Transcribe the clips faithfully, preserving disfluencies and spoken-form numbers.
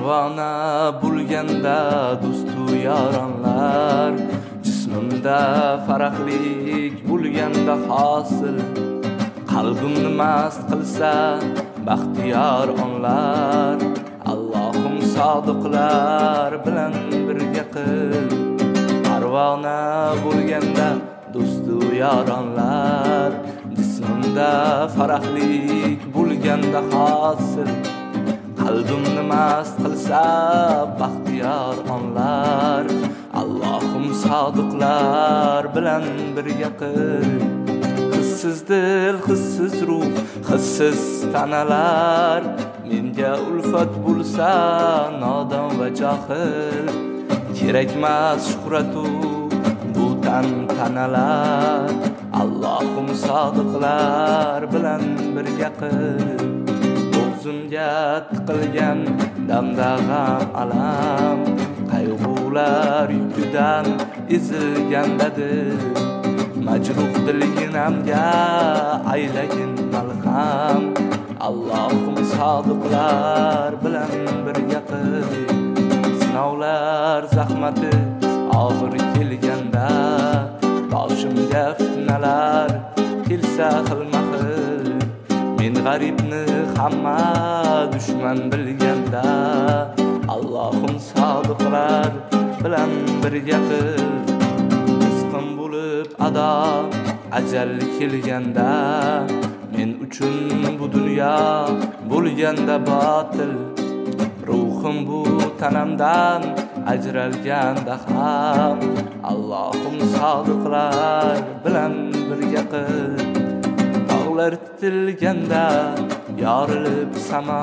Parvona bo'lganda do'stu yoronlar, jismimda farahlik bo'lganda hosil, qalbimni mast qilsa baxtiyor onlar. Allohim sodiqlar bilan birga qil. Parvona bo'lganda do'stu yoronlar, jismimda farahlik bo'lganda hosil, qalbimni mast qilsa baxtiyor onlar. Allohim sodiqlar bilan birga qil. Hissiz dil, hissiz ruh, hissiz tanalar, menga ulfat bo'lsa nodon va johil. Kerakmas shuhratu bu tantanalar. Allohim sodiqlar bilan birga qil. O'zimga tiqilgan damda g'am alam, qayg'ular yukidan ezilgandadir. Majruh dilginamga aylagin malham. Allohim sodiqlar bilan birga qil. Sinovlar zahmati og'ir kelganda, boshimga fitnalar kelsa xilma-xil. Men g'aribni hamma dushman bilganda, Allohim sodiqlar bilan birga qil. Rizqim bo'lib ado ajal kelganda, men uchun bu dunyo bo'lganda botil. Ruhim bu tanamdan ajralganda ham, Allohim sodiqlar bilan birga qil. Tog'lar titilganda yorilib samo,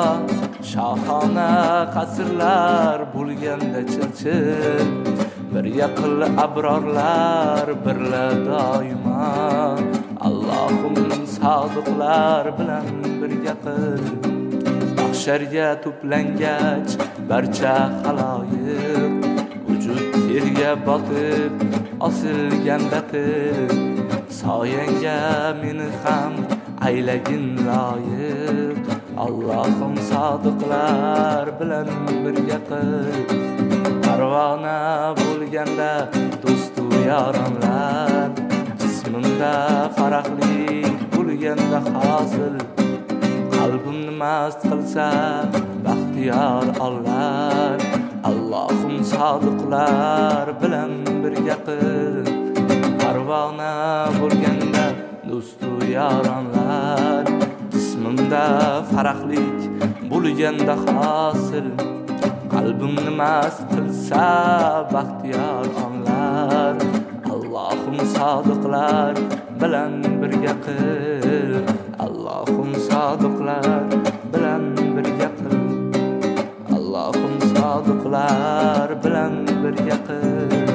shohona qasrlar bo'lganda chil-chil. Birga qil abrorlar birla doimo, Allohim sodiqlar bilan birga qil. Mahsharga to'plangach barcha xaloyiq, vujud terga botib osilgandadir. Soyangga meni ham aylagin loyiq, Allohim sodiqlar bilan birga qil. Parvona bo'lganda do'stu yoronlar, jismimda farahlik bo'lganda hosil, qalbimni mast qilsa baxtiyor onlar. Allohim sodiqlar bilan birga qil. Parvona bo'lganda do'stu yoronlar, jismimda farahlik bo'lganda hosil, qalbimni mast qilsa baxtiyor onlar. Allohim sodiqlar bilan birga qil. Allohim sodiqlar bilan birga qil. Allohim sodiqlar bilan birga qil.